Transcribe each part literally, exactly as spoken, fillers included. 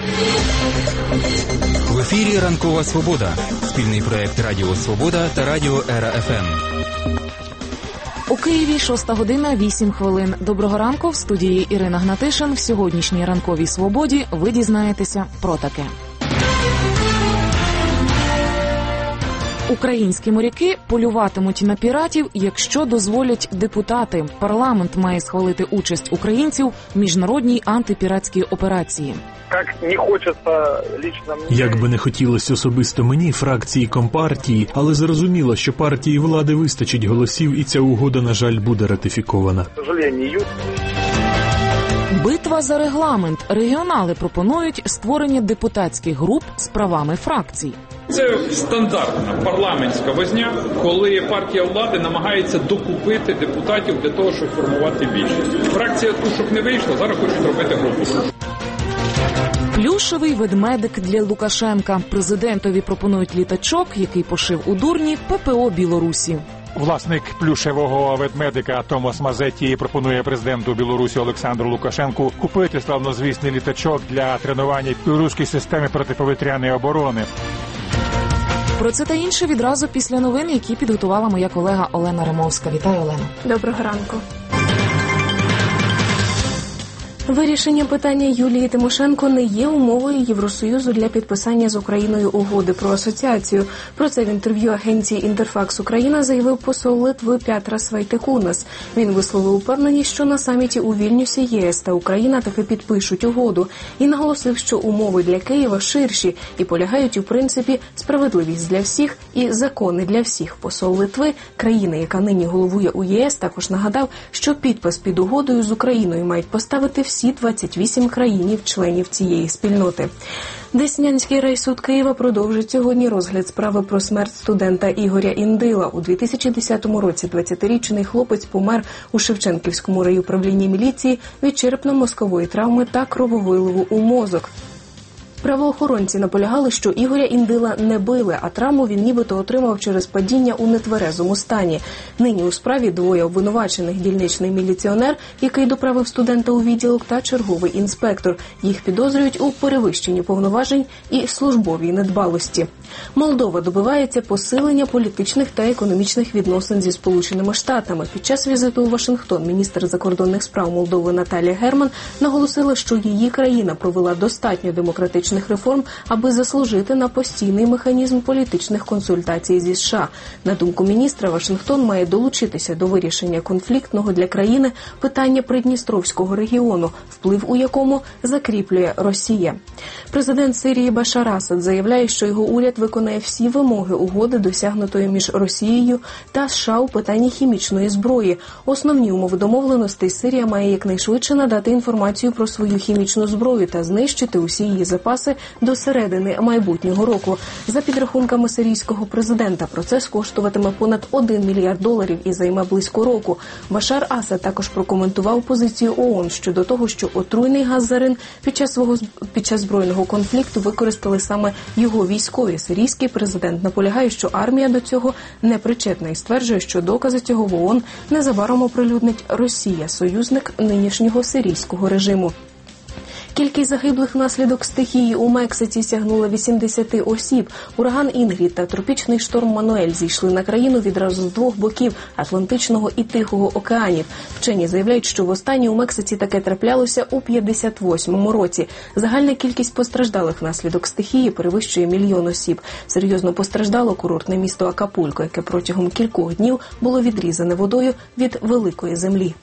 В ефірі «Ранкова Свобода» – спільний проєкт Радіо Свобода та Радіо Ера еф ем. У Києві шоста година вісім хвилин. Доброго ранку, в студії Ірина Гнатишин. В сьогоднішній «Ранковій Свободі» ви дізнаєтеся про таке. Українські моряки полюватимуть на піратів, якщо дозволять депутати. Парламент має схвалити участь українців в міжнародній антипіратській операції. Як би не хотілося особисто мені, фракції Компартії, але зрозуміло, що партії влади вистачить голосів, і ця угода, на жаль, буде ратифікована. Битва за регламент. Регіонали пропонують створення депутатських груп з правами фракцій. Це стандартна парламентська возня, коли партія влади намагається докупити депутатів для того, щоб формувати більшість. Фракція Тушок не вийшла, зараз хочуть робити групу. Плюшевий ведмедик для Лукашенка. Президентові пропонують літачок, який пошив у дурні Пе Пе О Білорусі. Власник плюшевого ведмедика Томас Мазетті пропонує президенту Білорусі Олександру Лукашенку купити славнозвісний літачок для тренування білоруської системи протиповітряної оборони. Про це та інше відразу після новин, які підготувала моя колега Олена Римовська. Вітаю, Олена. Доброго ранку. Вирішення питання Юлії Тимошенко не є умовою Євросоюзу для підписання з Україною угоди про асоціацію. Про це в інтерв'ю агенції «Інтерфакс Україна» заявив посол Литви Петрас Вайтекунас. Він висловив упевненість, що на саміті у Вільнюсі ЄС та Україна таки підпишуть угоду. І наголосив, що умови для Києва ширші і полягають у принципі справедливість для всіх і закони для всіх. Посол Литви, країни, яка нині головує у ЄС, також нагадав, що підпис під угодою з Україною мають поставити всі всі двадцять вісім країнів-членів цієї спільноти. Деснянський райсуд Києва продовжить сьогодні розгляд справи про смерть студента Ігоря Індила. У дві тисячі десятому році двадцятирічний хлопець помер у Шевченківському райуправлінні міліції від черепно-мозкової травми та крововиливу у мозок. Правоохоронці наполягали, що Ігоря Індила не били, а травму він нібито отримав через падіння у нетверезому стані. Нині у справі двоє обвинувачених: дільничний міліціонер, який доправив студента у відділок, та черговий інспектор. Їх підозрюють у перевищенні повноважень і службовій недбалості. Молдова добивається посилення політичних та економічних відносин зі Сполученими Штатами. Під час візиту у Вашингтон міністр закордонних справ Молдови Наталія Герман наголосила, що її країна провела достатньо демократичних реформ, аби заслужити на постійний механізм політичних консультацій зі США. На думку міністра, Вашингтон має долучитися до вирішення конфліктного для країни питання Придністровського регіону, вплив у якому закріплює Росія. Президент Сирії Башар Асад заявляє, що його уряд виконає всі вимоги угоди, досягнутої між Росією та США у питанні хімічної зброї. Основні умови домовленостей: Сирія має якнайшвидше надати інформацію про свою хімічну зброю та знищити усі її запаси до середини майбутнього року. За підрахунками сирійського президента, процес коштуватиме понад один мільярд доларів і займе близько року. Башар Асад також прокоментував позицію ООН щодо того, що отруйний газ зарин під час свого під час збройного конфлікту використали саме його військові. Сирійський президент наполягає, що армія до цього не причетна, і стверджує, що докази цього в ООН незабаром оприлюднить Росія, союзник нинішнього сирійського режиму. Кількість загиблих внаслідок стихії у Мексиці сягнула вісімдесят осіб. Ураган Інгрід та тропічний шторм Мануель зійшли на країну відразу з двох боків – Атлантичного і Тихого океанів. Вчені заявляють, що востаннє у Мексиці таке траплялося у п'ятдесят восьмому році. Загальна кількість постраждалих внаслідок стихії перевищує мільйон осіб. Серйозно постраждало курортне місто Акапулько, яке протягом кількох днів було відрізане водою від великої землі.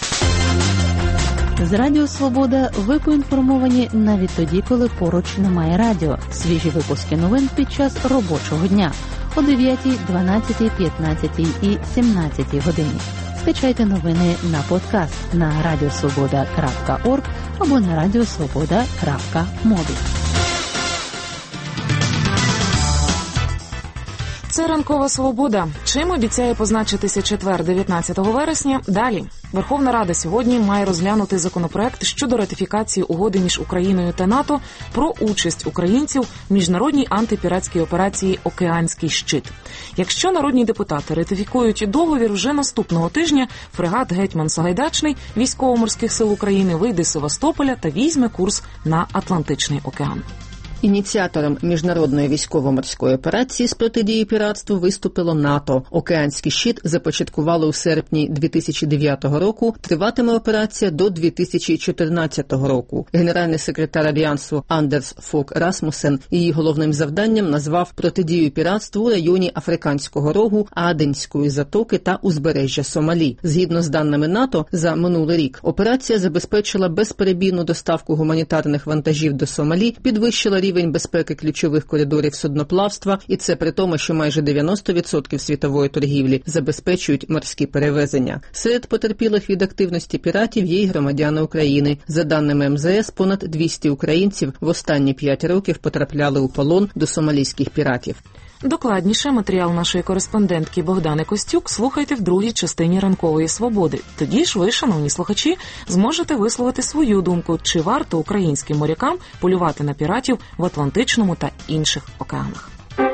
З Радіо Свобода ви поінформовані навіть тоді, коли поруч немає радіо. Свіжі випуски новин під час робочого дня о дев'ятій, дванадцятій, п'ятнадцятій і сімнадцятій годині. Скачайте новини на подкаст на радіосвобода крапка орг або на радіосвобода крапка мобі. Це ранкова свобода. Чим обіцяє позначитися четвер, дев'ятнадцятого вересня? Далі. Верховна Рада сьогодні має розглянути законопроект щодо ратифікації угоди між Україною та НАТО про участь українців в міжнародній антипіратській операції «Океанський щит». Якщо народні депутати ратифікують договір, вже наступного тижня фрегат «Гетьман Сагайдачний» Військово-морських сил України вийде з Севастополя та візьме курс на Атлантичний океан. Ініціатором міжнародної військово-морської операції з протидії піратству виступило НАТО. «Океанський щит» започаткували у серпні дві тисячі дев'ятого року. Триватиме операція до дві тисячі чотирнадцятого року. Генеральний секретар Альянсу Андерс Фок Расмусен її головним завданням назвав протидію піратству у районі Африканського рогу, Аденської затоки та узбережжя Сомалі. Згідно з даними НАТО, за минулий рік операція забезпечила безперебійну доставку гуманітарних вантажів до Сомалі, підвищила рівень безпеки ключових коридорів судноплавства, і це при тому, що майже дев'яносто відсотків світової торгівлі забезпечують морські перевезення. Серед потерпілих від активності піратів є й громадяни України. За даними ем зе ес, понад двісті українців в останні п'ять років потрапляли у полон до сомалійських піратів. Докладніше матеріал нашої кореспондентки Богдани Костюк слухайте в другій частині «Ранкової свободи». Тоді ж ви, шановні слухачі, зможете висловити свою думку, чи варто українським морякам полювати на піратів в Атлантичному та інших океанах.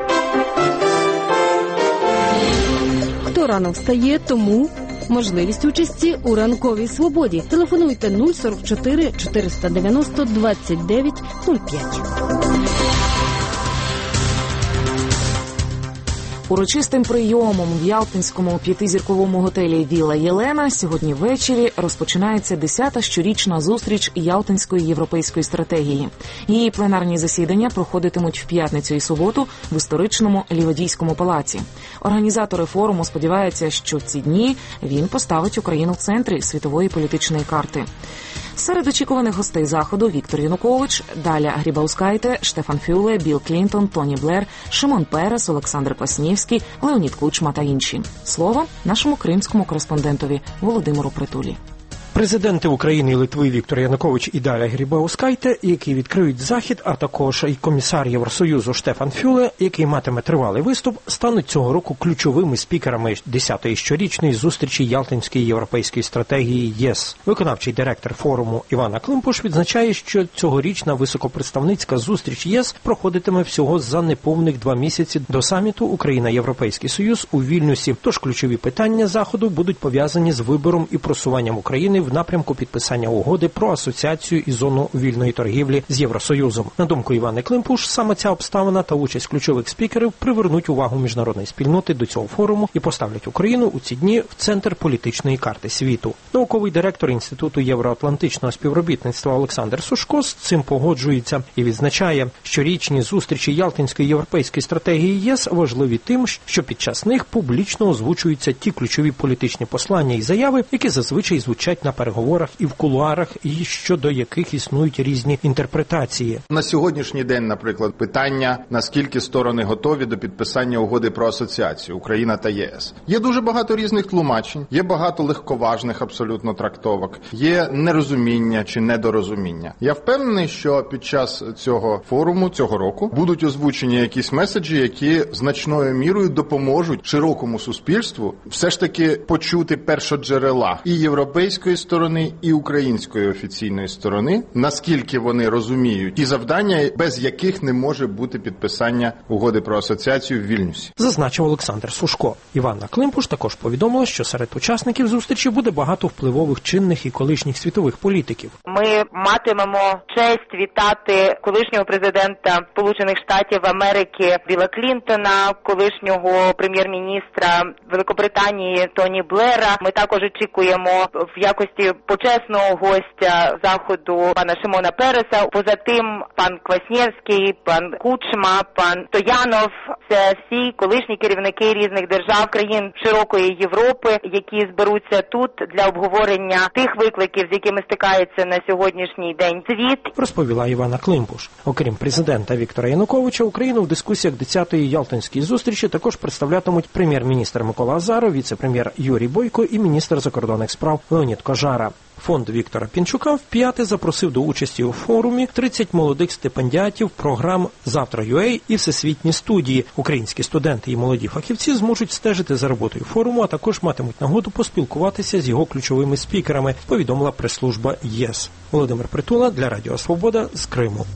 Хто рано встає, тому можливість участі у «Ранковій свободі». Телефонуйте нуль сорок чотири чотириста дев'яносто двадцять дев'ять нуль п'ять. Урочистим прийомом в ялтинському п'ятизірковому готелі «Вілла Єлена» сьогодні ввечері розпочинається десята щорічна зустріч Ялтинської європейської стратегії. Її пленарні засідання проходитимуть в п'ятницю і суботу в історичному Лівадійському палаці. Організатори форуму сподіваються, що ці дні він поставить Україну в центрі світової політичної карти. Серед очікуваних гостей заходу Віктор Янукович, Даля Грібаускайте, Штефан Фюле, Білл Клінтон, Тоні Блер, Шимон Перес, Олександр Кваснєвський, Леонід Кучма та інші. Слово нашому кримському кореспондентові Володимиру Притулі. Президенти України і Литви Віктор Янукович і Даля Грібаускайте, які відкриють захід, а також і комісар Євросоюзу Штефан Фюле, який матиме тривалий виступ, стануть цього року ключовими спікерами десятої щорічної зустрічі Ялтинської європейської стратегії ЄС. Виконавчий директор форуму Івана Климпуш відзначає, що цьогорічна високопредставницька зустріч ЄС проходитиме всього за неповних два місяці до саміту Україна-Європейський Союз у Вільнюсі. Тож ключові питання заходу будуть пов'язані з вибором і просуванням України в напрямку підписання угоди про асоціацію і зону вільної торгівлі з Євросоюзом. На думку Івани Климпуш, саме ця обставина та участь ключових спікерів привернуть увагу міжнародної спільноти до цього форуму і поставлять Україну у ці дні в центр політичної карти світу. Науковий директор Інституту євроатлантичного співробітництва Олександр Сушко з цим погоджується і відзначає, що річні зустрічі Ялтинської європейської стратегії ЄС важливі тим, що під час них публічно озвучуються ті ключові політичні послання і заяви, які зазвичай звучать на переговорах і в кулуарах, і щодо яких існують різні інтерпретації. На сьогоднішній день, наприклад, питання, наскільки сторони готові до підписання угоди про асоціацію Україна та ЄС. Є дуже багато різних тлумачень, є багато легковажних абсолютно трактовок, є нерозуміння чи недорозуміння. Я впевнений, що під час цього форуму, цього року, будуть озвучені якісь меседжі, які значною мірою допоможуть широкому суспільству все ж таки почути першоджерела і європейської сторони, і української офіційної сторони, наскільки вони розуміють ті завдання, без яких не може бути підписання угоди про асоціацію в Вільнюсі. Зазначив Олександр Сушко. Іванна Климпуш також повідомила, що серед учасників зустрічі буде багато впливових чинних і колишніх світових політиків. Ми матимемо честь вітати колишнього президента Сполучених Штатів Америки Білла Клінтона, колишнього прем'єр-міністра Великобританії Тоні Блера. Ми також очікуємо в якості почесного гостя заходу пана Шимона Переса. Поза тим пан Кваснєвський, пан Кучма, пан Стоянов – це всі колишні керівники різних держав, країн широкої Європи, які зберуться тут для обговорення тих викликів, з якими стикається на сьогоднішній день світ. Розповіла Івана Климпуш. Окрім президента Віктора Януковича, Україну в дискусіях десятої Ялтинської зустрічі також представлятимуть прем'єр-міністр Микола Азаров, віце-прем'єр Юрій Бойко і міністр закордонних справ Леонід Кужма. Пожара. Фонд Віктора Пінчука вп'яте запросив до участі у форумі тридцять молодих стипендіатів програм «Завтра.ЮА» і «Всесвітні студії». Українські студенти і молоді фахівці зможуть стежити за роботою форуму, а також матимуть нагоду поспілкуватися з його ключовими спікерами, повідомила прес-служба ЄС. Володимир Притула для Радіо Свобода з Криму.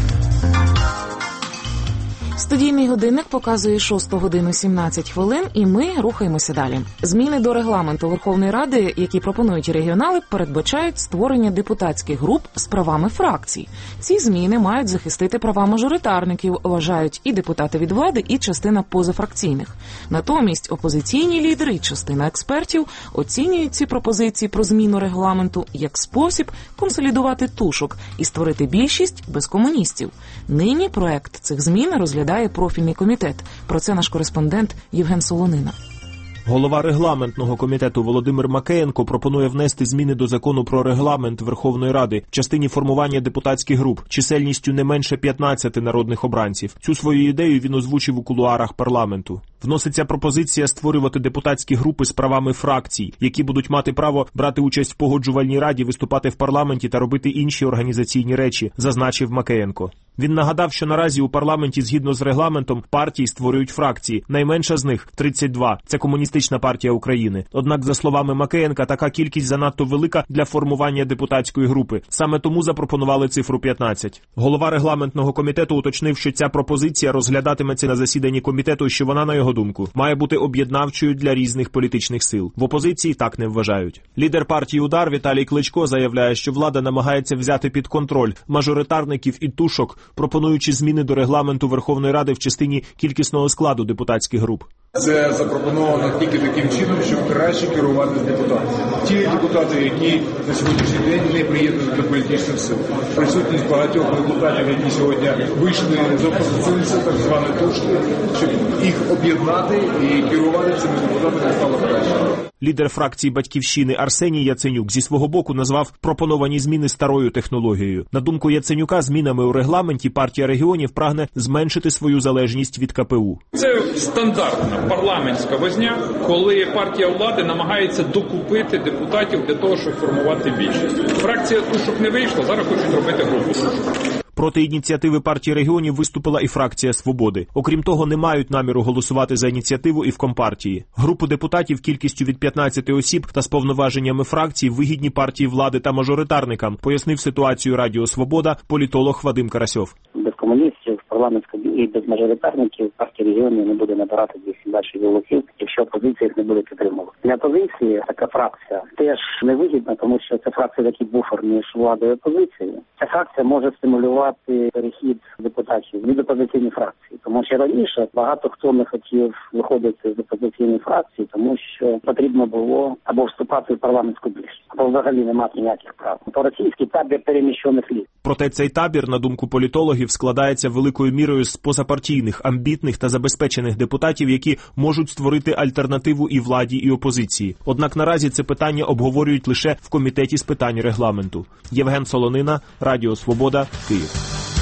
Студійний годинник показує шосту годину сімнадцять хвилин, і ми рухаємося далі. Зміни до регламенту Верховної Ради, які пропонують регіонали, передбачають створення депутатських груп з правами фракцій. Ці зміни мають захистити права мажоритарників, вважають і депутати від влади, і частина позафракційних. Натомість опозиційні лідери і частина експертів оцінюють ці пропозиції про зміну регламенту як спосіб консолідувати тушок і створити більшість без комуністів. Нині проект цих змін розглядає профільний комітет. Про це наш кореспондент Євген Солонина. Голова регламентного комітету Володимир Макеєнко пропонує внести зміни до закону про регламент Верховної Ради в частині формування депутатських груп чисельністю не менше п'ятнадцяти народних обранців. Цю свою ідею він озвучив у кулуарах парламенту. Вноситься пропозиція створювати депутатські групи з правами фракцій, які будуть мати право брати участь в погоджувальній раді, виступати в парламенті та робити інші організаційні речі, зазначив Макеєнко. Він нагадав, що наразі у парламенті згідно з регламентом партії створюють фракції. Найменша з них – тридцять два. Це Комуністична партія України. Однак, за словами Макеєнка, така кількість занадто велика для формування депутатської групи. Саме тому запропонували цифру п'ятнадцять. Голова регламентного комітету уточнив, що ця пропозиція розглядатиметься на засіданні комітету, що вона, на його думку, має бути об'єднавчою для різних політичних сил. В опозиції так не вважають. Лідер партії «Удар» Віталій Кличко заявляє, що влада намагається взяти під контроль мажоритарників і тушок, пропонуючи зміни до регламенту Верховної Ради в частині кількісного складу депутатських груп. Це запропоновано тільки таким чином, щоб краще керувати з депутатами. Ті депутати, які на сьогоднішній день не приєднані до політичних сил. Присутність багатьох депутатів, які сьогодні вийшли з опозиційних сил, так званої тушки, щоб їх об'єднати і керувати цими депутатами стало краще. Лідер фракції «Батьківщини» Арсеній Яценюк зі свого боку назвав пропоновані зміни старою технологією. На думку Яценюка, змінами у регламенті партія регіонів прагне зменшити свою залежність від ка пе у. Це стандартна парламентська возня, коли партія влади намагається докупити депутатів для того, щоб формувати більшість. Фракція тушок не вийшла, зараз хочуть робити групу тушок. Проти ініціативи партії регіонів виступила і фракція «Свободи». Окрім того, не мають наміру голосувати за ініціативу і в Компартії. Групу депутатів кількістю від п'ятнадцяти осіб та з повноваженнями фракцій вигідні партії влади та мажоритарникам, пояснив ситуацію Радіо Свобода політолог Вадим Карасьов. Без комуністів, парламентської і без мажоритарників партія регіонів не буде набирати двісті двадцять голосів, якщо опозиція їх не буде підтримувати. Для опозиції така фракція теж невигідна, тому що це фракція такий буфер між владою і опозицією. Ця фракція може стимулювати перехід депутатів від опозиційної фракції, тому що раніше багато хто не хотів виходити з опозиційної фракції, тому що потрібно було або вступати в парламентську більшість, або взагалі не мати ніяких прав. То російський табір переміщених літ. Проте цей табір, на думку політологів, складається великою мірою з позапартійних, амбітних та забезпечених депутатів, які можуть створити альтернативу і владі, і опозиції. Однак наразі це питання обговорюють лише в комітеті з питань регламенту. Євген Солонина, Радіо Свобода, Київ.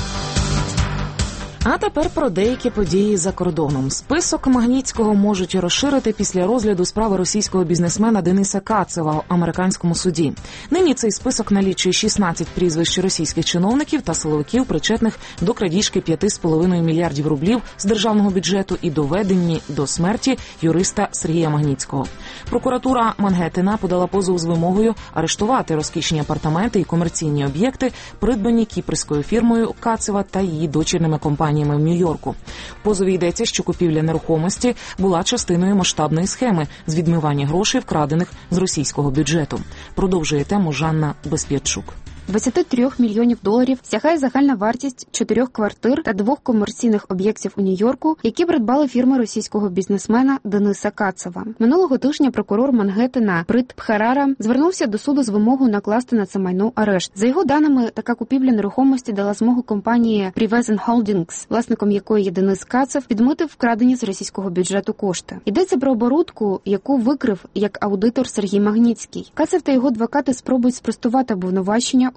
А тепер про деякі події за кордоном. Список Магнітського можуть розширити після розгляду справи російського бізнесмена Дениса Кацева в американському суді. Нині цей список налічує шістнадцять прізвищ російських чиновників та силовиків, причетних до крадіжки п'ять з половиною мільярдів рублів з державного бюджету і доведені до смерті юриста Сергія Магнітського. Прокуратура Мангеттена подала позов з вимогою арештувати розкішні апартаменти і комерційні об'єкти, придбані кіпрською фірмою Кацева та її дочірними компаніями в Нью-Йорку. В позові йдеться, що купівля нерухомості була частиною масштабної схеми з відмивання грошей, вкрадених з російського бюджету. Продовжує тему Жанна Безп'ятчук. двадцять три мільйонів доларів сягає загальна вартість чотирьох квартир та двох комерційних об'єктів у Нью-Йорку, які придбали фірми російського бізнесмена Дениса Кацева. Минулого тижня прокурор Мангеттена Прит Пхарара звернувся до суду з вимогою накласти на це майно арешт. За його даними, така купівля нерухомості дала змогу компанії Privezon Holdings, власником якої є Денис Кацев, відмити вкрадені з російського бюджету кошти. Йдеться про оборудку, яку викрив як аудитор Сергій Магнітський. Кацев та його адвокати спробують спростувати обвинувачення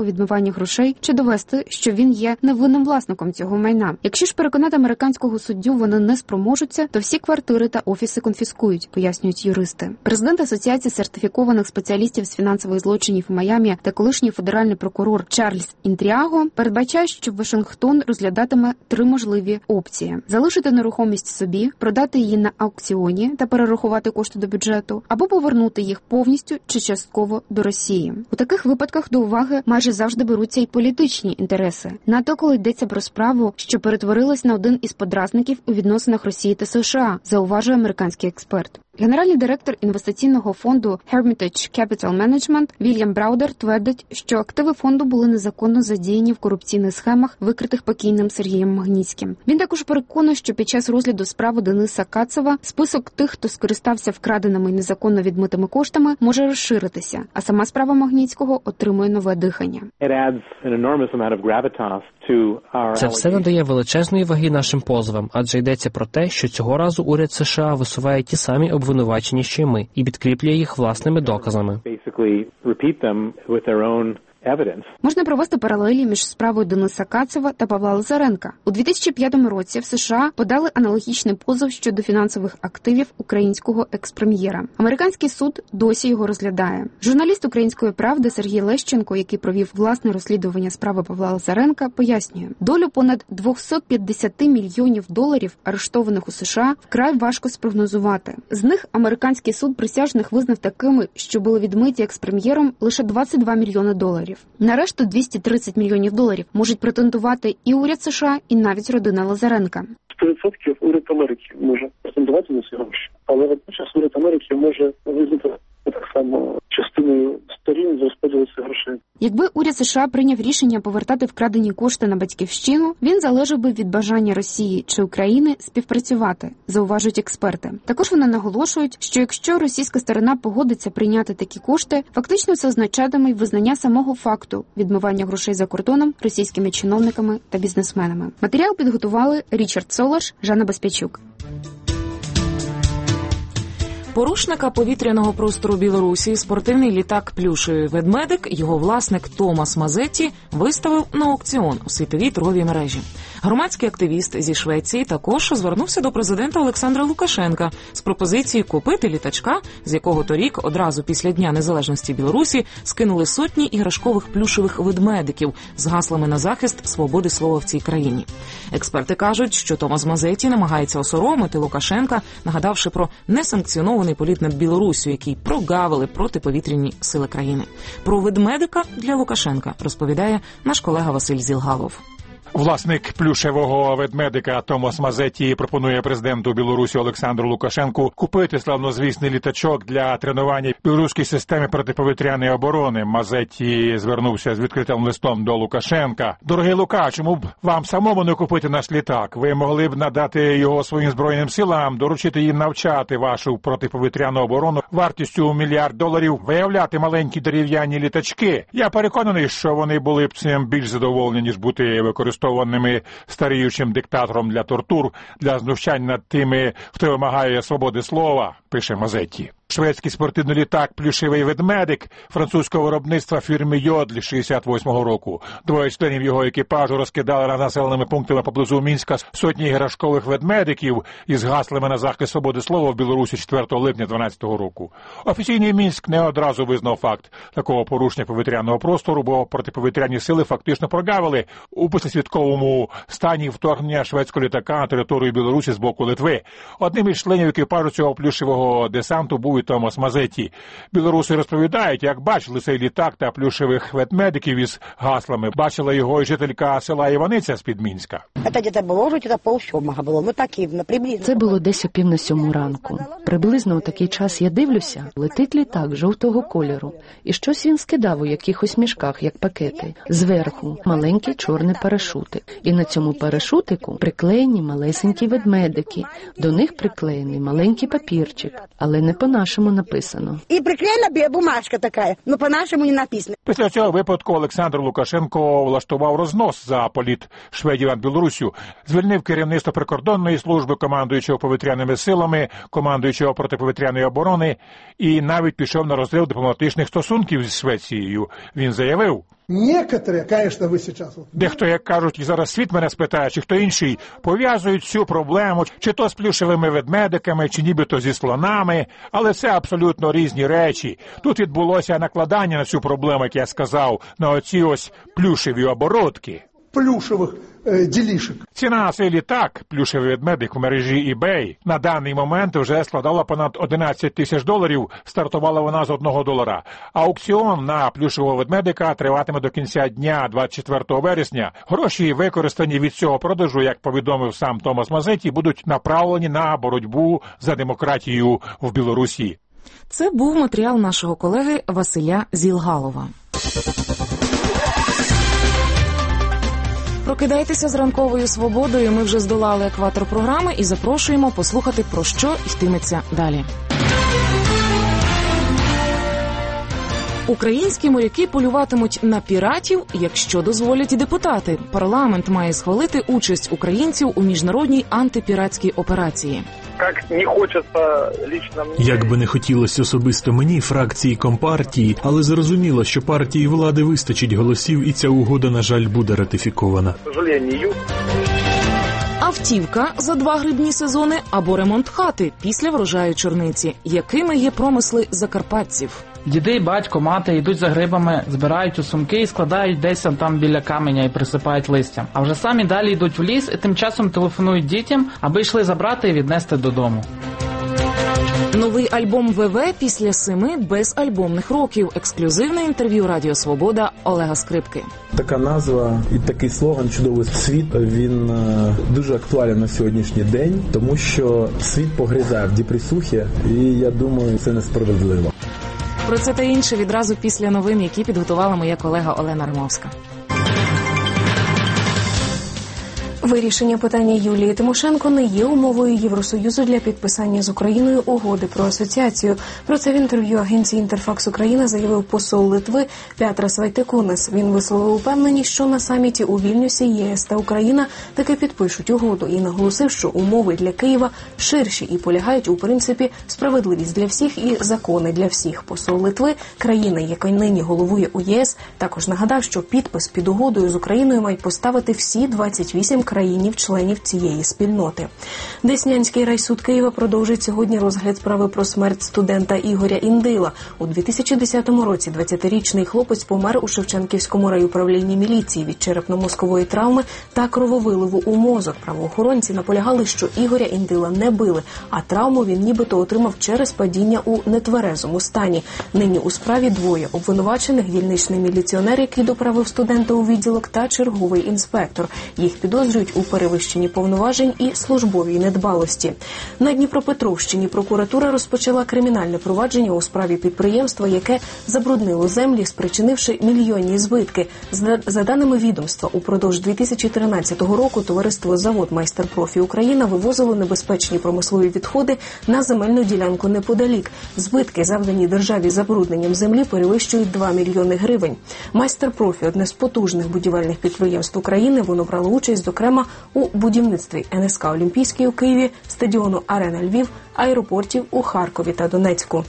у відмиванні грошей чи довести, що він є невинним власником цього майна. Якщо ж переконати американського суддю вони не спроможуться, то всі квартири та офіси конфіскують, пояснюють юристи. Президент Асоціації сертифікованих спеціалістів з фінансових злочинів у Майамі та колишній федеральний прокурор Чарльз Інтріаго передбачає, що Вашингтон розглядатиме три можливі опції: залишити нерухомість собі, продати її на аукціоні та перерахувати кошти до бюджету, або повернути їх повністю чи частково до Росії. У таких випадках до уваги майже завжди беруться і політичні інтереси. Надто коли йдеться про справу, що перетворилась на один із подразників у відносинах Росії та США, зауважує американський експерт. Генеральний директор інвестиційного фонду Hermitage Capital Management Вільям Браудер твердить, що активи фонду були незаконно задіяні в корупційних схемах, викритих покійним Сергієм Магнітським. Він також переконує, що під час розгляду справи Дениса Кацева список тих, хто скористався вкраденими і незаконно відмитими коштами, може розширитися, а сама справа Магнітського отримує нове дихання. Це все надає величезної ваги нашим позовам, адже йдеться про те, що цього разу уряд США висуває ті самі обвинувачення, що й ми, і підкріплює їх власними доказами. Можна провести паралелі між справою Дениса Кацева та Павла Лазаренка. У дві тисячі п'ятому році в США подали аналогічний позов щодо фінансових активів українського експрем'єра. Американський суд досі його розглядає. Журналіст «Української правди» Сергій Лещенко, який провів власне розслідування справи Павла Лазаренка, пояснює, долю понад двісті п'ятдесят мільйонів доларів, арештованих у США, вкрай важко спрогнозувати. З них американський суд присяжних визнав такими, що були відмиті експрем'єром лише двадцять два мільйони доларів. На решту двісті тридцять мільйонів доларів можуть претендувати і уряд США, і навіть родина Лазаренка. сто відсотків уряд Америки може претендувати на ці гроші, але водночас уряд Америки може визнати так само частиною сторін з розподілу цих грошей. Якби уряд США прийняв рішення повертати вкрадені кошти на батьківщину, він залежав би від бажання Росії чи України співпрацювати, зауважують експерти. Також вони наголошують, що якщо російська сторона погодиться прийняти такі кошти, фактично це означатиме й визнання самого факту відмивання грошей за кордоном російськими чиновниками та бізнесменами. Матеріал підготували Річард Солаш, Жанна Безпячук. Порушника повітряного простору Білорусі спортивний літак «Плюшевий ведмедик» його власник Томас Мазетті виставив на аукціон у світовій торговій мережі. Громадський активіст зі Швеції також звернувся до президента Олександра Лукашенка з пропозицією купити літачка, з якого торік, одразу після Дня незалежності Білорусі, скинули сотні іграшкових плюшевих ведмедиків з гаслами на захист свободи слова в цій країні. Експерти кажуть, що Томас Мазетті намагається осоромити Лукашенка, нагадавши про несанкціонований політ над Білоруссю, який прогавили протиповітряні сили країни. Про ведмедика для Лукашенка розповідає наш колега Василь Зілгалов. Власник плюшевого ведмедика Томас Мазетті пропонує президенту Білорусі Олександру Лукашенку купити славнозвісний літачок для тренування білоруської системи протиповітряної оборони. Мазетті звернувся з відкритим листом до Лукашенка. «Дорогий Лука, чому б вам самому не купити наш літак? Ви могли б надати його своїм збройним силам, доручити їм навчати вашу протиповітряну оборону вартістю у мільярд доларів, виявляти маленькі дерев'яні літачки. Я переконаний, що вони були б цим більш задоволені, ніж бути використовуваними старіючим диктатором для тортур, для знущань над тими, хто вимагає свободи слова», пише Мазетті. Шведський спортивний літак «Плюшевий ведмедик» французького виробництва фірми «Йодль» шістдесят восьмого року. Двоє членів його екіпажу розкидали над населеними пунктами поблизу Мінська сотні іграшкових ведмедиків із гаслами на захист свободи слова в Білорусі четвертого липня дванадцятого року. Офіційний Мінськ не одразу визнав факт такого порушення повітряного простору, бо протиповітряні сили фактично прогавили у післявійськовому стані вторгнення шведського літака на територію Білорусі з боку Литви. Одним із членів екіпажу цього плюшевого десанту був і Томас Мазетті. Білоруси розповідають, як бачили цей літак та плюшевих ведмедиків із гаслами. Бачила його і жителька села Іваниця з-під Мінська. Це було десь о пів на сьому ранку. Приблизно у такий час я дивлюся, летить літак жовтого кольору. І щось він скидав у якихось мішках, як пакети. Зверху маленький чорний парашутик. І на цьому парашутику приклеєні малесенькі ведмедики. До них приклеєний маленький папірчик, але не по-нашому написано. І приклеєна бумажка така, але по-нашому не написано. Після цього випадку Олександр Лукашенко влаштував рознос за політ шведів над Білорусі Білорусю, звільнив керівництво прикордонної служби, командуючого повітряними силами, командуючого протиповітряної оборони і навіть пішов на розрив дипломатичних стосунків з Швецією. Він заявив: Некоторые, конечно, ви сейчас... Дехто, як кажуть, і зараз світ мене спитає, чи хто інший, пов'язують цю проблему, чи то з плюшевими ведмедиками, чи нібито зі слонами, але це абсолютно різні речі. Тут відбулося накладання на цю проблему, як я сказав, на оці ось плюшеві оборудки. Плюшевих е, ділішок. Ціна на цей літак, плюшевий ведмедик в мережі eBay, на даний момент вже складала понад одинадцять тисяч доларів, стартувала вона з одного долара. Аукціон на плюшевого ведмедика триватиме до кінця дня, двадцять четвертого вересня. Гроші, використані від цього продажу, як повідомив сам Томас Мазеті, будуть направлені на боротьбу за демократію в Білорусі. Це був матеріал нашого колеги Василя Зілгалова. Прокидайтеся з ранковою свободою. Ми вже здолали екватор програми і запрошуємо послухати, про що йтиметься далі. Українські моряки полюватимуть на піратів, якщо дозволять депутати. Парламент має схвалити участь українців у міжнародній антипіратській операції. Як не хочеться лично мені... Як би не хотілося особисто мені, фракції Компартії, але зрозуміло, що партії влади вистачить голосів, і ця угода, на жаль, буде ратифікована. К сожалению. Автівка за два грибні сезони або ремонт хати після врожаю чорниці. Якими є промисли закарпатців? Діди, батько, мати йдуть за грибами, збирають у сумки і складають десь там біля каменя і присипають листям. А вже самі далі йдуть в ліс і тим часом телефонують дітям, аби йшли забрати і віднести додому. Новий альбом ВВ після семи безальбомних років. Ексклюзивне інтерв'ю Радіо Свобода Олега Скрипки. Така назва і такий слоган «Чудовий світ», він дуже актуальний на сьогоднішній день, тому що світ погризає в депресухі, і я думаю, це несправедливо. Про це та інше відразу після новин, які підготувала моя колега Олена Римовська. Вирішення питання Юлії Тимошенко не є умовою Євросоюзу для підписання з Україною угоди про асоціацію. Про це в інтерв'ю агенції «Інтерфакс Україна» заявив посол Литви Петрас Вайтекунес. Він висловив упевненість, що на саміті у Вільнюсі ЄС та Україна таки підпишуть угоду і наголосив, що умови для Києва ширші і полягають у принципі справедливість для всіх і закони для всіх. Посол Литви, країни, яка нині головує у ЄС, також нагадав, що підпис під угодою з Україною мають поставити всі двадцять вісім країнів-членів цієї спільноти. Деснянський райсуд Києва продовжить сьогодні розгляд справи про смерть студента Ігоря Індила. У дві тисячі десятому році двадцятирічний хлопець помер у Шевченківському райуправлінні міліції від черепно-мозкової травми та крововиливу у мозок. Правоохоронці наполягали, що Ігоря Індила не били, а травму він нібито отримав через падіння у нетверезому стані. Нині у справі двоє обвинувачених: дільничний міліціонер, який доправив студента у відділок, та черговий інспектор. Їх підозрюють у перевищенні повноважень і службовій недбалості. На Дніпропетровщині прокуратура розпочала кримінальне провадження у справі підприємства, яке забруднило землі, спричинивши мільйонні збитки. За даними відомства, упродовж дві тисячі тринадцятого року товариство «Завод Майстер-Профі Україна» вивозило небезпечні промислові відходи на земельну ділянку неподалік. Збитки, завдані державі забрудненням землі, перевищують два мільйони гривень. Майстер-Профі – одне з потужних будівельних підприємств України. Воно брало участь, зокрема, у будівництві ен ес ка «Олімпійський» у Києві, стадіону «Арена Львів», аеропортів у Харкові та Донецьку.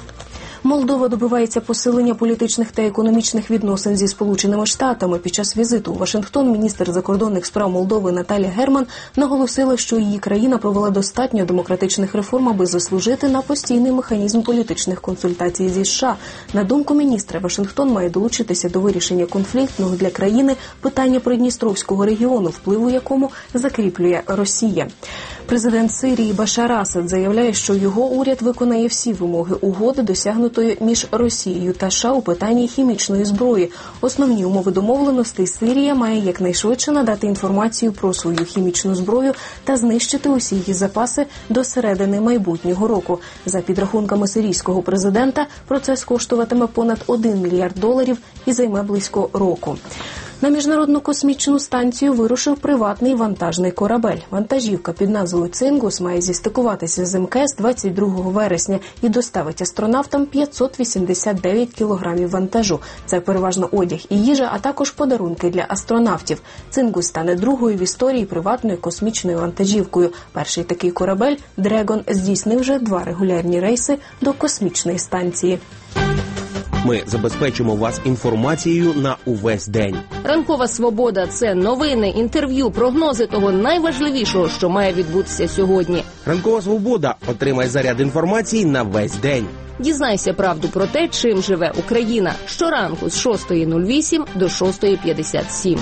Молдова добивається посилення політичних та економічних відносин зі Сполученими Штатами. Під час візиту у Вашингтон міністр закордонних справ Молдови Наталія Герман наголосила, що її країна провела достатньо демократичних реформ, аби заслужити на постійний механізм політичних консультацій зі США. На думку міністра, Вашингтон має долучитися до вирішення конфліктного для країни питання Придністровського регіону, впливу якому закріплює Росія. Президент Сирії Башар Асад заявляє, що його уряд виконає всі вимоги угоди, досягнутої між Росією та США у питанні хімічної зброї. Основні умови домовленостей: Сирія має якнайшвидше надати інформацію про свою хімічну зброю та знищити усі її запаси до середини майбутнього року. За підрахунками сирійського президента, процес коштуватиме понад один мільярд доларів і займе близько року. На Міжнародну космічну станцію вирушив приватний вантажний корабель. Вантажівка під назвою «Цингус» має зістикуватися з ем ка ес двадцять другого вересня і доставить астронавтам п'ятсот вісімдесят дев'ять кілограмів вантажу. Це переважно одяг і їжа, а також подарунки для астронавтів. «Цингус» стане другою в історії приватною космічною вантажівкою. Перший такий корабель «Дрегон» здійснив вже два регулярні рейси до космічної станції. Ми забезпечимо вас інформацією на увесь день. Ранкова свобода – це новини, інтерв'ю, прогнози того найважливішого, що має відбутися сьогодні. Ранкова свобода – отримай заряд інформації на весь день. Дізнайся правду про те, чим живе Україна. Щоранку з шостої нуль вісім до шостої п'ятдесят сім.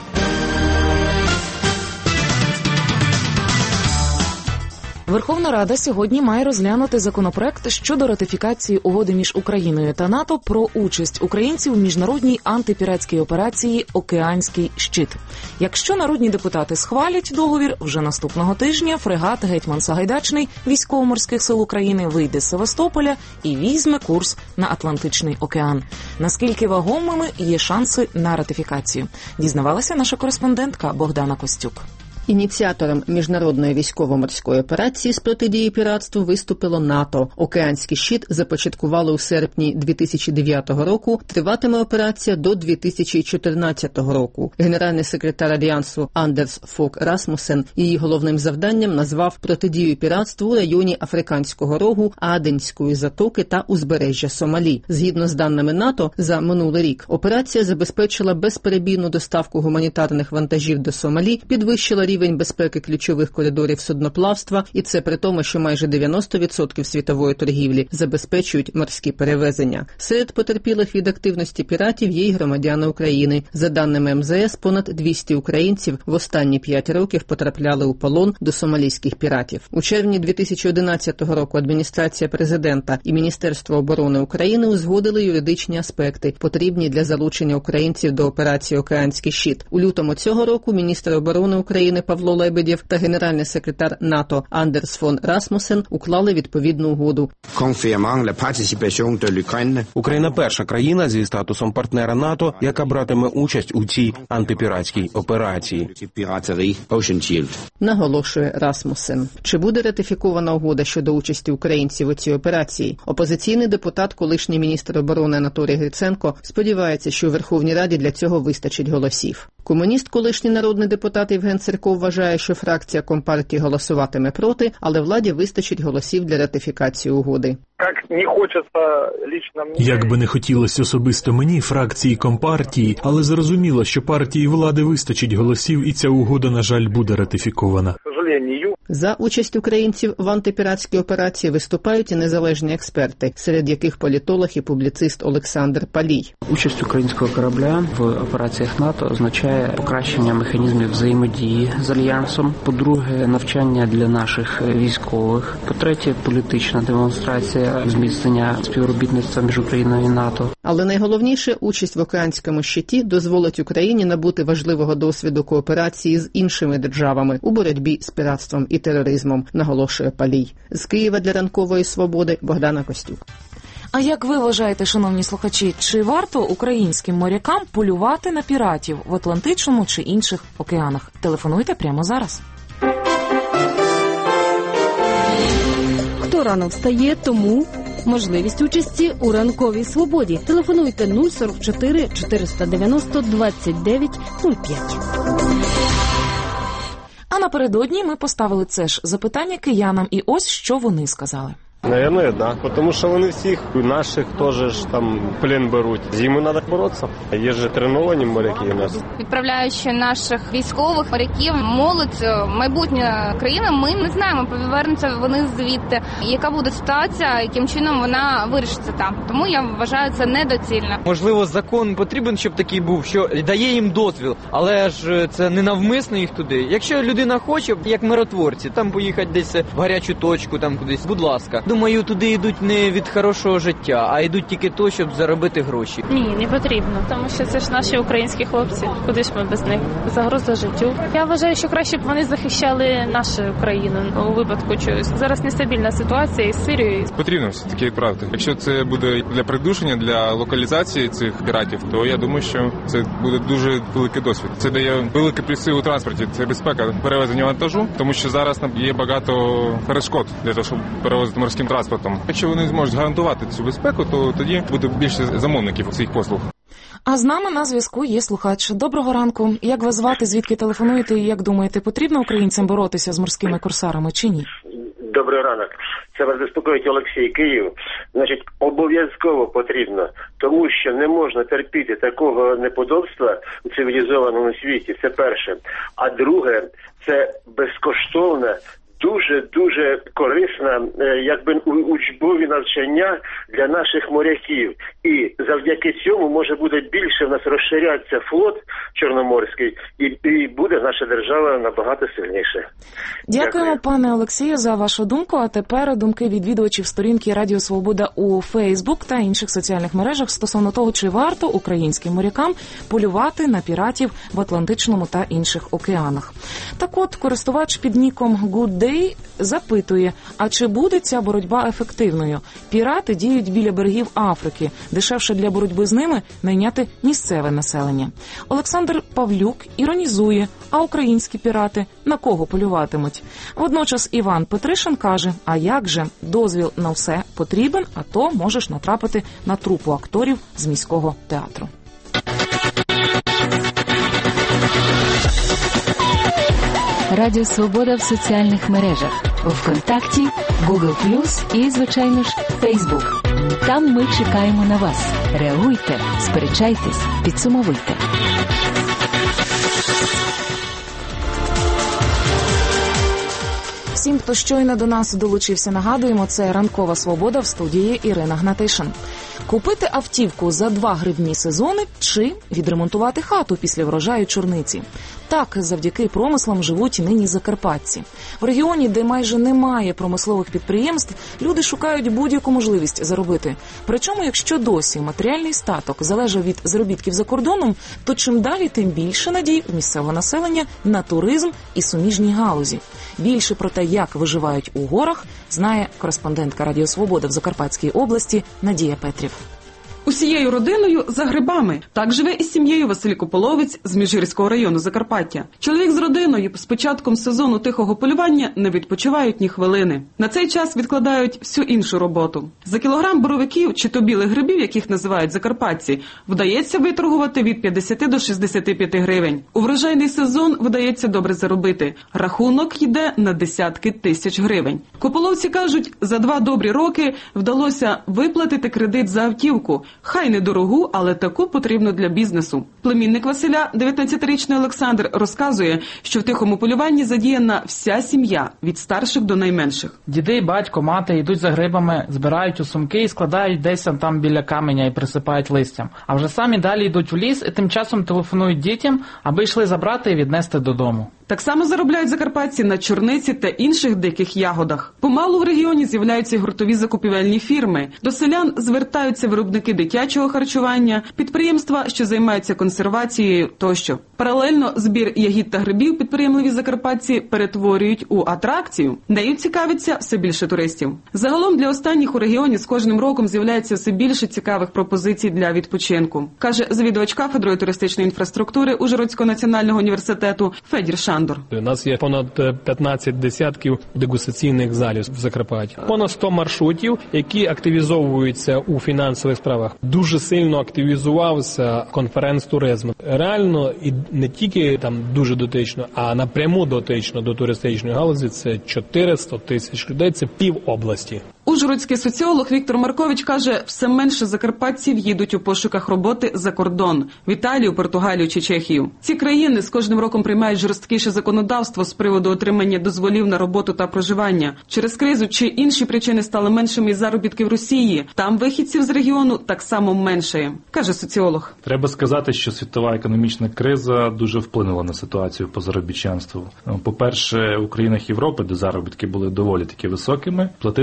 Верховна Рада сьогодні має розглянути законопроект щодо ратифікації угоди між Україною та НАТО про участь українців у міжнародній антипіратській операції «Океанський щит». Якщо народні депутати схвалять договір, вже наступного тижня фрегат «Гетьман Сагайдачний» Військово-морських сил України вийде з Севастополя і візьме курс на Атлантичний океан. Наскільки вагомими є шанси на ратифікацію? Дізнавалася наша кореспондентка Богдана Костюк. Ініціатором міжнародної військово-морської операції з протидії піратству виступило НАТО. «Океанський щит» започаткували у серпні дві тисячі дев'ятого року. Триватиме операція до дві тисячі чотирнадцятого року. Генеральний секретар Альянсу Андерс Фок Расмусен її головним завданням назвав протидію піратству у районі Африканського рогу, Аденської затоки та узбережжя Сомалі. Згідно з даними НАТО, за минулий рік операція забезпечила безперебійну доставку гуманітарних вантажів до Сомалі, підвищила рівень безпеки ключових коридорів судноплавства, і це при тому, що майже дев'яносто відсотків світової торгівлі забезпечують морські перевезення. Серед потерпілих від активності піратів є й громадяни України. За даними ем зе ес, понад двісті українців в останні п'ять років потрапляли у полон до сомалійських піратів. У червні дві тисячі одинадцятого року адміністрація президента і Міністерство оборони України узгодили юридичні аспекти, потрібні для залучення українців до операції «Океанський щит». У лютому цього року міністр оборони України Павло Лебедєв та генеральний секретар НАТО Андерс фон Расмусен уклали відповідну угоду. Україна – перша країна зі статусом партнера НАТО, яка братиме участь у цій антипіратській операції. Наголошує Расмусен. Чи буде ратифікована угода щодо участі українців у цій операції? Опозиційний депутат, колишній міністр оборони Анатолій Гриценко, сподівається, що у Верховній Раді для цього вистачить голосів. Комуніст, колишній народний депутат Євген Цирков вважає, що фракція Компартії голосуватиме проти, але владі вистачить голосів для ратифікації угоди. Як би не хотілося особисто мені, фракції Компартії, але зрозуміло, що партії влади вистачить голосів, і ця угода, на жаль, буде ратифікована. За участь українців в антипіратській операції виступають і незалежні експерти, серед яких політолог і публіцист Олександр Палій. Участь українського корабля в операціях НАТО означає покращення механізмів взаємодії з Альянсом, по-друге, навчання для наших військових, по-третє, політична демонстрація зміцнення співробітництва між Україною і НАТО. Але найголовніше, участь в «Океанському щиті» дозволить Україні набути важливого досвіду кооперації з іншими державами у боротьбі з піратством і тероризмом, наголошує Палій. З Києва для ранкової свободи Богдана Костюк. А як ви вважаєте, шановні слухачі, чи варто українським морякам полювати на піратів в Атлантичному чи інших океанах? Телефонуйте прямо зараз. Хто рано встає, тому можливість участі у ранковій свободі. Телефонуйте нуль сорок чотири чотириста дев'яносто двадцять дев'ять нуль п'ять. А напередодні ми поставили це ж запитання киянам, і ось що вони сказали. Наверное, да. Потому что вони всіх наших тоже ж там плен беруть. З ними треба боротися. Є ж треновані моряки у нас. Відправляючи наших військових моряків, молодь, майбутня країна, ми не знаємо, повернуться вони звідти. Яка буде ситуація, яким чином вона вирішиться там. Тому я вважаю це недоцільно. Можливо, закон потрібен, щоб такий був, що дає їм дозвіл, але ж це не навмисно їх туди. Якщо людина хоче, як миротворці, там поїхати десь в гарячу точку, там кудись, будь ласка. думаю, туди йдуть не від хорошого життя, а йдуть тільки то, щоб заробити гроші. Ні, не потрібно, тому що це ж наші українські хлопці. Куди ж ми без них? Загроза життю. Я вважаю, що краще б вони захищали нашу Україну у випадку чогось. Зараз нестабільна ситуація із Сирією. Потрібно все-таки відправити. Якщо це буде для придушення, для локалізації цих піратів, то я думаю, що це буде дуже великий досвід. Це дає великі плюси у транспорті. Це безпека перевезення вантажу, тому що зараз є багато перешкод для того, щоб перевозити морським транспортом. Якщо вони зможуть гарантувати цю безпеку, то тоді буде більше замовників цих послуг. А з нами на зв'язку є слухач. Доброго ранку. Як вас звати, звідки телефонуєте і як думаєте, потрібно українцям боротися з морськими корсарами чи ні? Добрий ранок. Це вас безпокоїть Олексій, Київ. Значить, обов'язково потрібно, тому що не можна терпіти такого неподобства у цивілізованому світі. Це перше. А друге, це безкоштовна, дуже-дуже корисна, якби, учбові навчання для наших моряків. І завдяки цьому може буде більше в нас розширятися флот Чорноморський, і, і буде наша держава набагато сильніше. Дякуємо, Дякую. Пане Олексію, за вашу думку. А тепер думки відвідувачів сторінки Радіо Свобода у Фейсбук та інших соціальних мережах стосовно того, чи варто українським морякам полювати на піратів в Атлантичному та інших океанах. Так от, користувач під ніком Good Day запитує, а чи буде ця боротьба ефективною? Пірати діють біля берегів Африки. Дешевше для боротьби з ними найняти місцеве населення. Олександр Павлюк іронізує, а українські пірати на кого полюватимуть? Водночас Іван Петришин каже, а як же, дозвіл на все потрібен, а то можеш натрапити на трупу акторів з міського театру. Радіо Свобода в соціальних мережах. ВКонтакті, Google плюс і, звичайно ж, Фейсбук. Там ми чекаємо на вас. Реагуйте, сперечайтесь, підсумовуйте. Всім, хто щойно до нас долучився, нагадуємо, це «Ранкова свобода» в студії Ірина Гнатишин. Купити автівку за два гривні сезони чи відремонтувати хату після врожаю чорниці. Так, завдяки промислам живуть нині закарпатці. В регіоні, де майже немає промислових підприємств, люди шукають будь-яку можливість заробити. Причому, якщо досі матеріальний статок залежав від заробітків за кордоном, то чим далі, тим більше надій у місцевого населення на туризм і суміжні галузі. Більше про те, як виживають у горах, знає кореспондентка Радіо Свобода в Закарпатській області Надія Петрів. Усією родиною за грибами. Так живе із сім'єю Василь Кополовець з Міжгірського району Закарпаття. Чоловік з родиною з початком сезону тихого полювання не відпочивають ні хвилини. На цей час відкладають всю іншу роботу. За кілограм боровиків чи то білих грибів, яких називають закарпатці, вдається виторгувати від п'ятдесят до шістдесят п'ять гривень. У врожайний сезон вдається добре заробити. Рахунок йде на десятки тисяч гривень. Кополовці кажуть, за два добрі роки вдалося виплатити кредит за автівку. Хай недорогу, але таку потрібно для бізнесу. Племінник Василя, дев'ятнадцятирічний Олександр, розказує, що в тихому полюванні задіяна вся сім'я, від старших до найменших. Діди, батько, мати йдуть за грибами, збирають у сумки і складають десь там біля каменя і присипають листям. А вже самі далі йдуть в ліс і тим часом телефонують дітям, аби йшли забрати і віднести додому. Так само заробляють закарпатці на чорниці та інших диких ягодах. Помалу в регіоні з'являються гуртові закупівельні фірми. До селян звертаються виробники дитячого харчування, підприємства, що займаються консервацією тощо. Паралельно збір ягід та грибів підприємливі закарпатці перетворюють у атракцію. Нею цікавиться все більше туристів. Загалом для останніх у регіоні з кожним роком з'являється все більше цікавих пропозицій для відпочинку, каже завідувач кафедрою туристичної інфраструктури Ужгородського національного університету Федір Шандор. У нас є понад п'ятнадцять десятків дегустаційних залів в Закарпатті. Понад сто маршрутів, які активізовуються у фінансових справах. Дуже сильно активізувався конференц-туризм. Реально і не тільки там дуже дотично, а напряму дотично до туристичної галузі це чотириста тисяч людей, це пів області. Ужгородський соціолог Віктор Маркович каже, все менше закарпатців їдуть у пошуках роботи за кордон – в Італію, Португалію чи Чехію. Ці країни з кожним роком приймають жорсткіше законодавство з приводу отримання дозволів на роботу та проживання. Через кризу чи інші причини стали меншими і заробітки в Росії. Там вихідців з регіону так само меншає, каже соціолог. Треба сказати, що світова економічна криза дуже вплинула на ситуацію по заробітчанству. По-перше, у країнах Європи, де заробітки були доволі таки високими, платити стали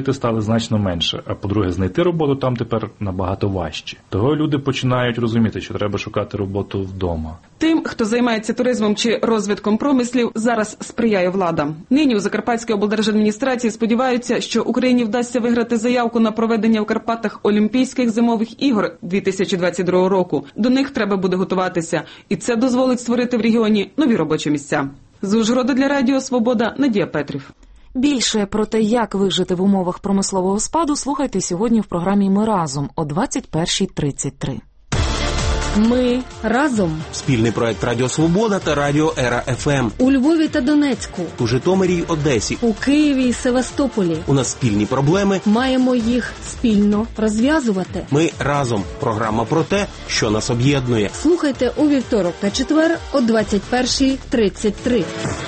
значно менше. А по-друге, знайти роботу там тепер набагато важче. Того люди починають розуміти, що треба шукати роботу вдома. Тим, хто займається туризмом чи розвитком промислів, зараз сприяє влада. Нині у Закарпатській облдержадміністрації сподіваються, що Україні вдасться виграти заявку на проведення в Карпатах Олімпійських зимових ігор дві тисячі двадцять другого року. До них треба буде готуватися, і це дозволить створити в регіоні нові робочі місця. З Ужгорода для Радіо Свобода Надія Петрів. Більше про те, як вижити в умовах промислового спаду, слухайте сьогодні в програмі «Ми разом» о двадцять першій тридцять три. Ми разом. Спільний проект Радіо Свобода та Радіо Ера еф ем. У Львові та Донецьку. У Житомирі й Одесі. У Києві і Севастополі. У нас спільні проблеми. Маємо їх спільно розв'язувати. Ми разом. Програма про те, що нас об'єднує. Слухайте у вівторок та четвер о двадцять першій тридцять три.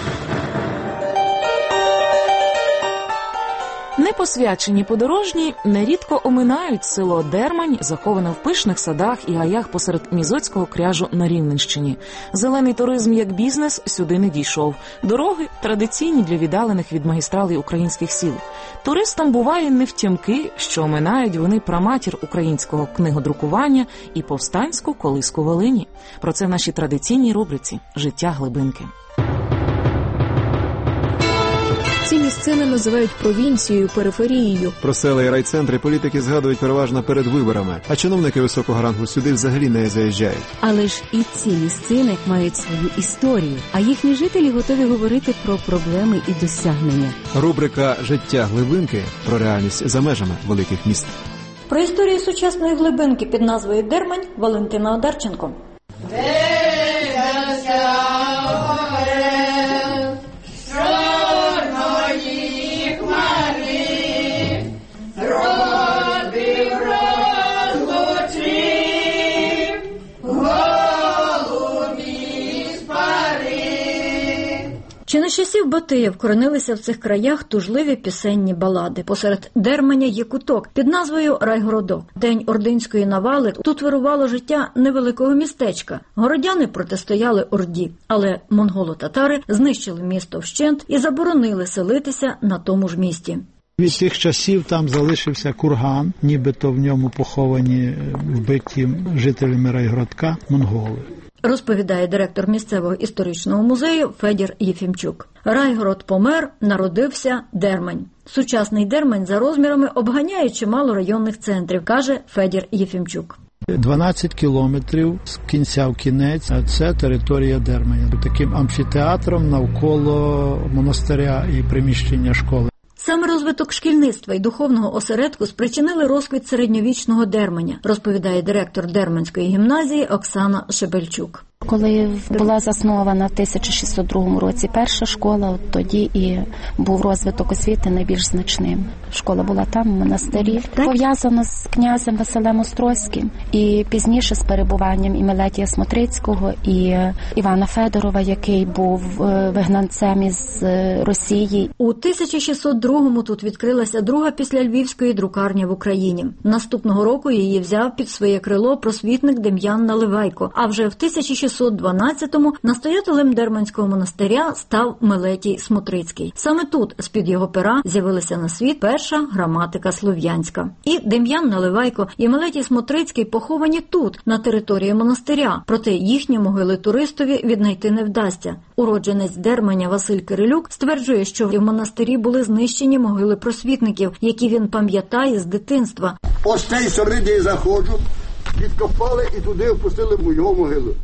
Непосвячені подорожні нерідко оминають село Дермань, заховане в пишних садах і гаях посеред Мізоцького кряжу на Рівненщині. Зелений туризм як бізнес сюди не дійшов. Дороги традиційні для віддалених від магістралей українських сіл. Туристам буває невтямки, що оминають вони праматір українського книгодрукування і повстанську колиску Волині. Про це в нашій традиційній рубриці «Життя глибинки». Ці місцини називають провінцією, периферією. Про села і райцентри політики згадують переважно перед виборами, а чиновники високого рангу сюди взагалі не заїжджають. Але ж і ці місцини мають свою історію, а їхні жителі готові говорити про проблеми і досягнення. Рубрика «Життя глибинки» про реальність за межами великих міст. Про історію сучасної глибинки під назвою Дермань Валентина Одарченко. Чи не з часів Батия вкоренилися в цих краях тужливі пісенні балади. Посеред Дерманя є куток під назвою Райгородок. День ординської навали тут вирувало життя невеликого містечка. Городяни протистояли Орді, але монголо-татари знищили місто вщент і заборонили селитися на тому ж місці. Від тих часів там залишився курган, нібито в ньому поховані вбиті жителями Райгородка монголи. Розповідає директор місцевого історичного музею Федір Єфімчук. Райгород помер, народився Дермань. Сучасний Дермань за розмірами обганяє чимало районних центрів, каже Федір Єфімчук. дванадцять кілометрів з кінця в кінець – це територія Дерманя. Таким амфітеатром навколо монастиря і приміщення школи. Саме розвиток шкільництва і духовного осередку спричинили розквіт середньовічного Дерманя, розповідає директор Дерманської гімназії Оксана Шебельчук. Коли була заснована в тисяча шістсот другому році перша школа, от тоді і був розвиток освіти найбільш значним. Школа була там, в монастирі, пов'язана з князем Василем Острозьким і пізніше з перебуванням і Мелетія Смотрицького, і Івана Федорова, який був вигнанцем із Росії. У тисяча шістсот другому тут відкрилася друга після Львівської друкарня в Україні. Наступного року її взяв під своє крило просвітник Дем'ян Наливайко, а вже в тисяча шістсот дванадцятому настоятелем Дерманського монастиря став Мелетій Смотрицький. Саме тут, з-під його пера, з'явилася на світ перша граматика слов'янська. І Дем'ян Наливайко, і Мелетій Смотрицький поховані тут, на території монастиря. Проте їхні могили туристові віднайти не вдасться. Уродженець Дерманя Василь Кирилюк стверджує, що в монастирі були знищені могили просвітників, які він пам'ятає з дитинства. Ось з цієї сторони, де я заходжу, відкопали і туди опустили мою могилу.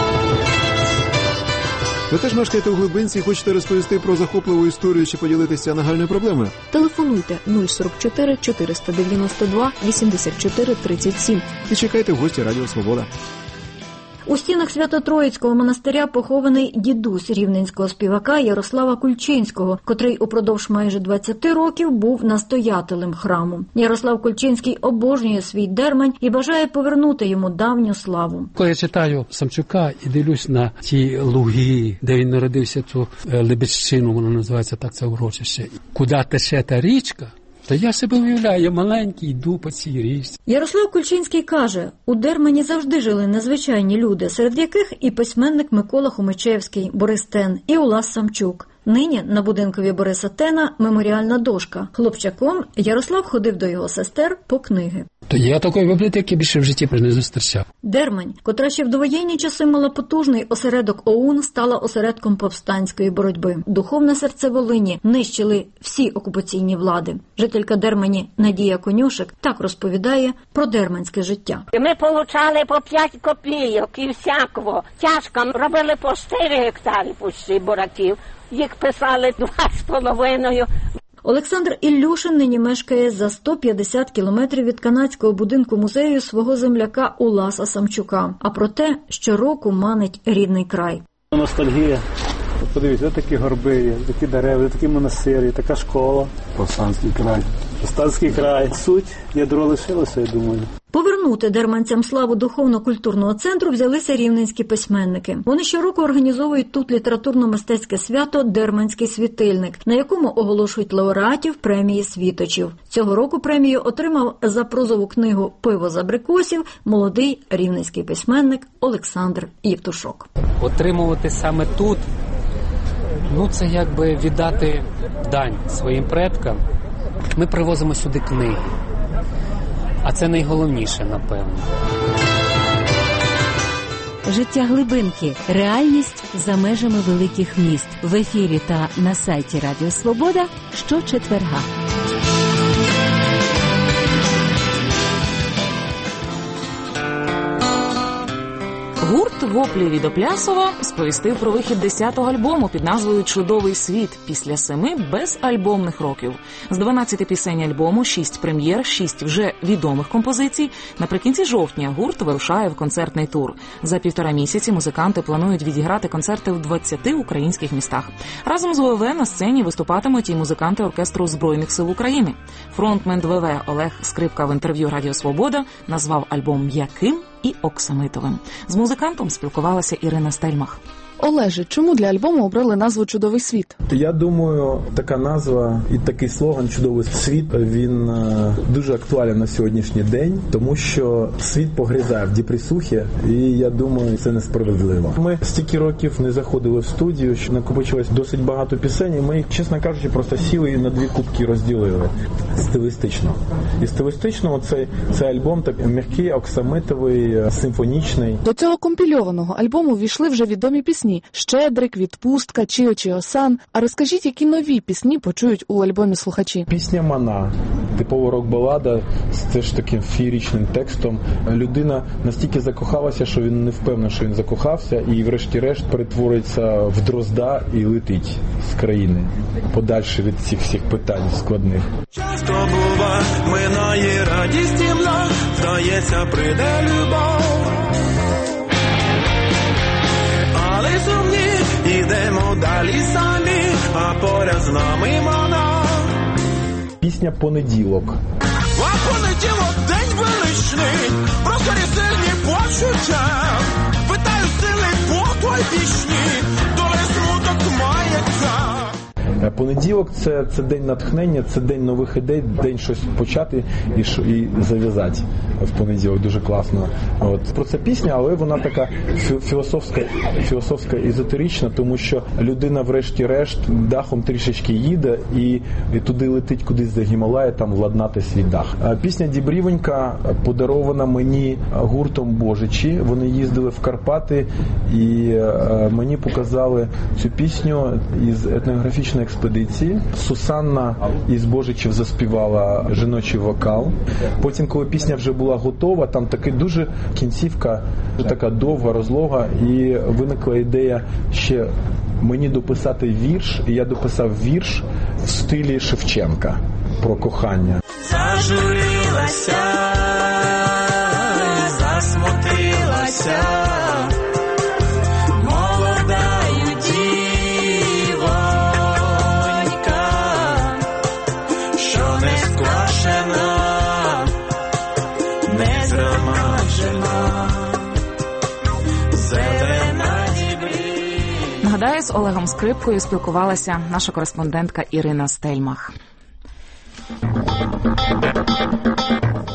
Ви теж мешкаєте у глибинці і хочете розповісти про захопливу історію чи поділитися нагальною проблемою? Телефонуйте нуль сорок чотири чотириста дев'яносто два вісімдесят чотири тридцять сім. І чекайте в гості Радіо Свобода. У стінах Свято-Троїцького монастиря похований дідусь рівненського співака Ярослава Кульчинського, котрий упродовж майже двадцяти років був настоятелем храму. Ярослав Кульчинський обожнює свій Дермань і бажає повернути йому давню славу. Коли я читаю Самчука і дивлюсь на ті луги, де він народився, ту Лебедщину, воно називається так, це урочище, куди тече та річка, та я себе уявляю, я маленький, йду по цій річці. Ярослав Кульчинський каже, у Дермані завжди жили незвичайні люди, серед яких і письменник Микола Хомичевський, Борис Тен, і Улас Самчук. Нині на будинкові Бориса Тена меморіальна дошка. Хлопчаком Ярослав ходив до його сестер по книги. То я такої бібліотеки більше в житті не зустрічав. Дермань, котра ще в довоєнні часи мала потужний осередок ОУН, стала осередком повстанської боротьби. Духовне серце Волині нищили всі окупаційні влади. Жителька Дермані Надія Конюшик так розповідає про дерманське життя. Ми получали по п'ять копійок і всякого. Тяжко робили по чотири гектари пущі бураків. Їх писали два з половиною. Олександр Іллюшин нині мешкає за сто п'ятдесят кілометрів від канадського будинку музею свого земляка Уласа Самчука. А про те, щороку манить рідний край. Ностальгія. Подивіться, такі горби є, такі дерева, такі монастирі, така школа. Повстанський край. Повстанський край. Суть, ядро лишилося, я думаю. Повернути дерманцям славу духовно-культурного центру взялися рівненські письменники. Вони щороку організовують тут літературно-мистецьке свято «Дерманський світильник», на якому оголошують лауреатів премії світочів. Цього року премію отримав за прозову книгу «Пиво з абрикосів» молодий рівненський письменник Олександр Євтушок. Отримувати саме тут, ну це якби віддати дань своїм предкам. Ми привозимо сюди книги. А це найголовніше, напевно. Життя глибинки. Реальність за межами великих міст. В ефірі та на сайті Радіо Свобода щочетверга. Гурт «Воплі від Оплясова» сповістив про вихід десятого альбому під назвою «Чудовий світ» після семи безальбомних років. З дванадцяти пісень альбому, шість прем'єр, шість вже відомих композицій. Наприкінці жовтня гурт вирушає в концертний тур. За півтора місяці музиканти планують відіграти концерти в двадцяти українських містах. Разом з ВВ на сцені виступатимуть і музиканти оркестру Збройних сил України. Фронтмен ВВ Олег Скрипка в інтерв'ю «Радіо Свобода» назвав альбом м'яким і оксамитовим. З музикантом спілкувалася Ірина Стельмах. Олеже, чому для альбому обрали назву «Чудовий світ»? Я думаю, така назва і такий слоган «Чудовий світ», він дуже актуален на сьогоднішній день, тому що світ погризає в депресухі, і я думаю, це несправедливо. Ми стільки років не заходили в студію, що накопичилось досить багато пісень, і ми їх, чесно кажучи, просто сіли і на дві кубки розділили стилістично. І стилістично цей, цей альбом так м'який, оксамитовий, симфонічний. До цього компільованого альбому ввійшли вже відомі пісні «Щедрик», «Відпустка», «Чіо Чіо-сан». А розкажіть, які нові пісні почують у альбомі слухачі? Пісня «Мана», типова рок-балада з теж таким феєричним текстом. Людина настільки закохалася, що він не впевнений, що він закохався, і врешті-решт перетвориться в дрозда і летить з країни, подальше від цих всіх питань складних. Часто бува, минає радість тімна, здається, прийде любов. Але сумні, ідемо далі самі, а поряд з нами вона. Пісня «Понеділок». А понеділок день величний, прозорі сильні почуття. Питаю сили по той пісні, доли смуток мається. Понеділок – це, це день натхнення, це день нових ідей, день щось почати і, і зав'язати в понеділок. Дуже класно. От. Про це пісня, але вона така філософська, філософська езотерична, тому що людина врешті-решт дахом трішечки їде і, і туди летить кудись за Гімалаї, там владнати свій дах. Пісня «Дібрівонька» подарована мені гуртом «Божичі». Вони їздили в Карпати і мені показали цю пісню із етнографічної експедиції. Сусанна із Божичів заспівала жіночий вокал. Потім, коли пісня вже була готова, там таки дуже кінцівка, така довга, розлога, і виникла ідея ще мені дописати вірш, і я дописав вірш в стилі Шевченка про кохання. Зажурилася, засмутилася, Нагадаю, з Олегом Скрипкою спілкувалася наша кореспондентка Ірина Стельмах.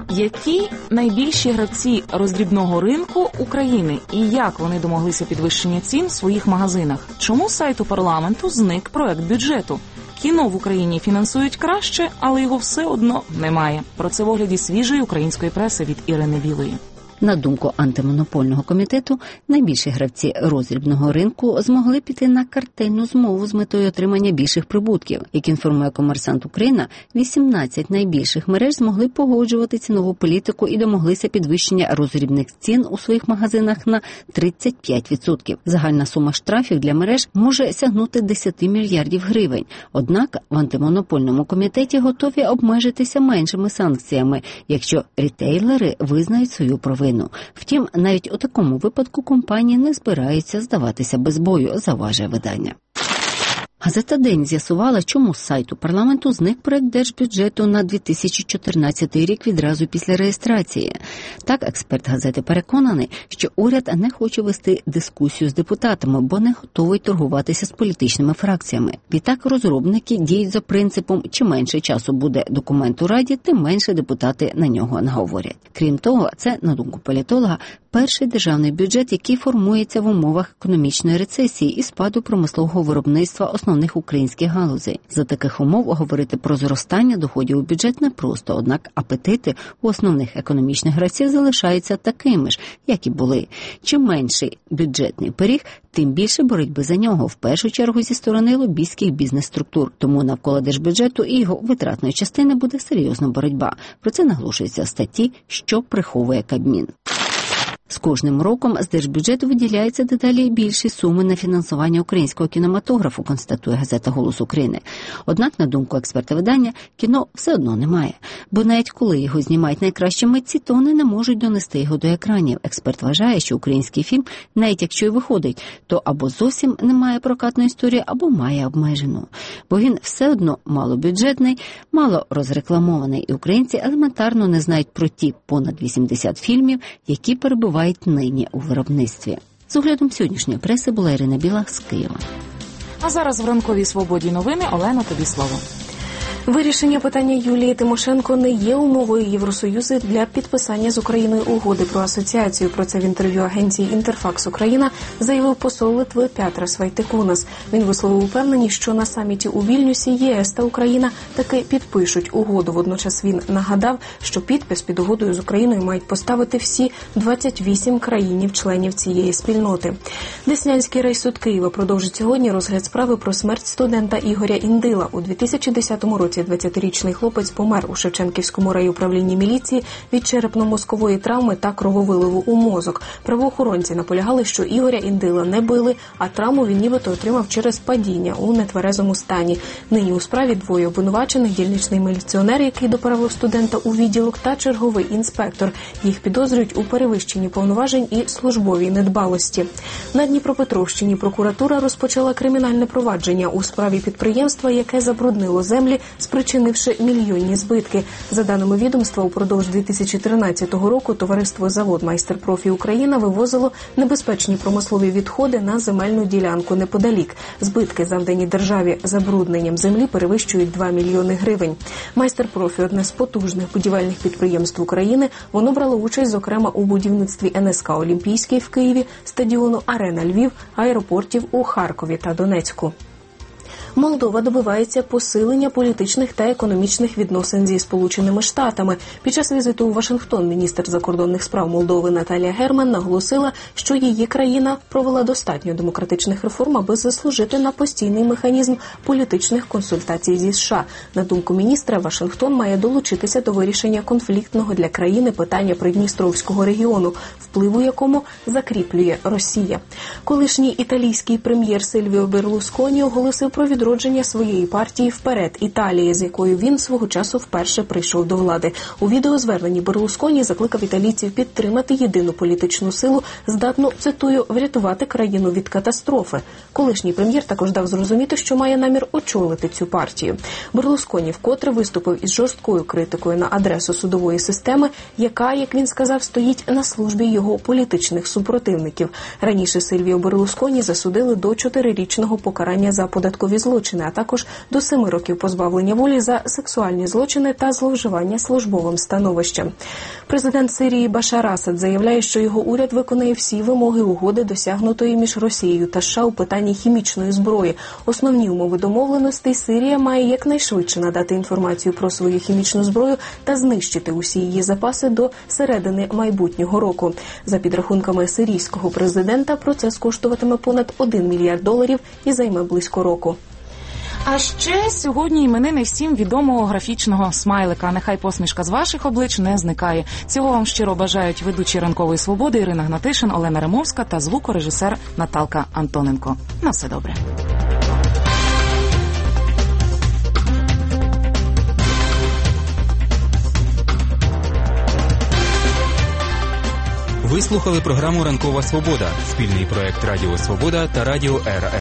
Які найбільші гравці роздрібного ринку України і як вони домоглися підвищення цін в своїх магазинах? Чому з сайту парламенту зник проект бюджету? Кіно в Україні фінансують краще, але його все одно немає. Про це в огляді свіжої української преси від Ірини Білої. На думку антимонопольного комітету, найбільші гравці роздрібного ринку змогли піти на картельну змову з метою отримання більших прибутків. Як інформує «Комерсант Україна», вісімнадцять найбільших мереж змогли погоджувати цінову політику і домоглися підвищення роздрібних цін у своїх магазинах на тридцять п'ять відсотків. Загальна сума штрафів для мереж може сягнути десять мільярдів гривень. Однак в антимонопольному комітеті готові обмежитися меншими санкціями, якщо рітейлери визнають свою провину. Втім, навіть у такому випадку компанії не збираються здаватися без бою, заважує видання. Газета «День» з'ясувала, чому з сайту парламенту зник проект держбюджету на дві тисячі чотирнадцятий рік відразу після реєстрації. Так, експерт газети переконаний, що уряд не хоче вести дискусію з депутатами, бо не готовий торгуватися з політичними фракціями. Відтак, розробники діють за принципом, чим менше часу буде документ у Раді, тим менше депутати на нього наговорять. Крім того, це, на думку політолога, перший державний бюджет, який формується в умовах економічної рецесії і спаду промислового виробництва основних українських галузей. За таких умов говорити про зростання доходів у бюджет непросто, однак апетити у основних економічних гравців залишаються такими ж, як і були. Чим менший бюджетний пиріг, тим більше боротьби за нього, в першу чергу зі сторони лобістських бізнес-структур. Тому навколо держбюджету і його витратної частини буде серйозна боротьба. Про це наголошується в статті «Що приховує Кабмін». З кожним роком з держбюджету виділяються дедалі більші суми на фінансування українського кінематографу, констатує газета «Голос України». Однак, на думку експерта видання, кіно все одно немає. Бо навіть коли його знімають найкращі митці, то вони не можуть донести його до екранів. Експерт вважає, що український фільм, навіть якщо й виходить, то або зовсім не має прокатної історії, або має обмежену. Бо він все одно малобюджетний, мало розрекламований, і українці елементарно не знають про ті понад вісімдесят фільмів, які перебувають нині у виробництві. З оглядом сьогоднішньої преси була Ірина Біла з Києва. А зараз в ранковій свободі новини. Олена, тобі слово. Вирішення питання Юлії Тимошенко не є умовою Євросоюзу для підписання з Україною угоди про асоціацію. Про це в інтерв'ю агенції «Інтерфакс Україна» заявив посол Литви Петрас Вайтикунас. Він висловив упевненість, що на саміті у Вільнюсі ЄС та Україна таки підпишуть угоду. Водночас він нагадав, що підпис під угодою з Україною мають поставити всі двадцять вісім країн-членів цієї спільноти. Деснянський райсуд Києва продовжить сьогодні розгляд справи про смерть студента Ігоря Індила. У дві тисячі десятому році двадцятирічний хлопець помер у Шевченківському райуправлінні міліції від черепно-мозкової травми та крововиливу у мозок. Правоохоронці наполягали, що Ігоря Індила не били, а травму він нібито отримав через падіння у нетверезому стані. Нині у справі двоє обвинувачених: дільничний міліціонер, який доправив студента у відділок, та черговий інспектор. Їх підозрюють у перевищенні повноважень і службовій недбалості. На Дніпропетровщині прокуратура розпочала кримінальне провадження у справі підприємства, яке забруднило землі, спричинивши мільйонні збитки. За даними відомства, упродовж дві тисячі тринадцятого року товариство «Завод Майстер-Профі Україна» вивозило небезпечні промислові відходи на земельну ділянку неподалік. Збитки, завдані державі забрудненням землі, перевищують два мільйони гривень. Майстер-Профі – одне з потужних будівельних підприємств України. Воно брало участь, зокрема, у будівництві ен ес ка «Олімпійський» в Києві, стадіону «Арена Львів», аеропортів у Харкові та Донецьку. Молдова добивається посилення політичних та економічних відносин зі Сполученими Штатами. Під час візиту у Вашингтон міністр закордонних справ Молдови Наталія Герман наголосила, що її країна провела достатньо демократичних реформ, аби заслужити на постійний механізм політичних консультацій зі США. На думку міністра, Вашингтон має долучитися до вирішення конфліктного для країни питання Придністровського регіону, впливу якому закріплює Росія. Колишній італійський прем'єр Сильвіо Берлусконі оголосив про відродження своєї партії «Вперед Італія», з якою він свого часу вперше прийшов до влади. У відеозверненні Берлусконі закликав італійців підтримати єдину політичну силу, здатну, цитую, врятувати країну від катастрофи. Колишній прем'єр також дав зрозуміти, що має намір очолити цю партію. Берлусконі вкотре виступив із жорсткою критикою на адресу судової системи, яка, як він сказав, стоїть на службі його політичних супротивників. Раніше Сильвіо Берлусконі засудили до чотирирічного покарання за податкові військові злочини, а також до семи років позбавлення волі за сексуальні злочини та зловживання службовим становищем. Президент Сирії Башар Асад заявляє, що його уряд виконує всі вимоги угоди, досягнутої між Росією та США у питанні хімічної зброї. Основні умови домовленостей: Сирія має якнайшвидше надати інформацію про свою хімічну зброю та знищити усі її запаси до середини майбутнього року. За підрахунками сирійського президента, процес коштуватиме понад один мільярд доларів і займе близько року. А ще сьогодні іменини всім відомого графічного смайлика. Нехай посмішка з ваших облич не зникає. Цього вам щиро бажають ведучі «Ранкової свободи» Ірина Гнатишин, Олена Римовська та звукорежисер Наталка Антоненко. На все добре. Ви слухали програму «Ранкова свобода» – спільний проект Радіо Свобода та Радіо Ера.